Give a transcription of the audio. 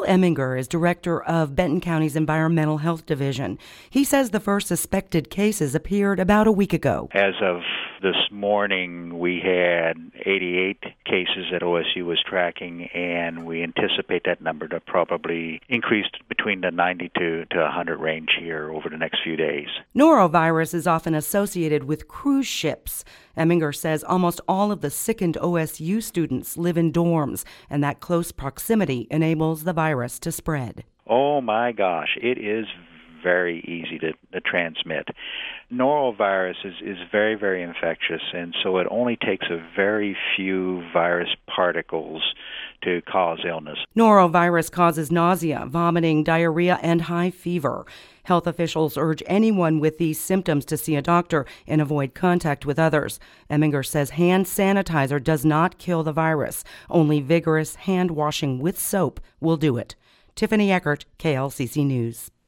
Eminger is director of Benton County's Environmental Health Division. He says the first suspected cases appeared about a week ago. As of this morning, we had 88 cases that OSU was tracking, and we anticipate that number to probably increase between the 92 to 100 range here over the next few days. Norovirus is often associated with cruise ships. Eminger says almost all of the sickened OSU students live in dorms, and that close proximity enables the virus to spread. Oh my gosh, it is very easy to transmit. Norovirus is very, very infectious, and so it only takes a very few virus particles to cause illness. Norovirus causes nausea, vomiting, diarrhea, and high fever. Health officials urge anyone with these symptoms to see a doctor and avoid contact with others. Eminger says hand sanitizer does not kill the virus. Only vigorous hand washing with soap will do it. Tiffany Eckert, KLCC News.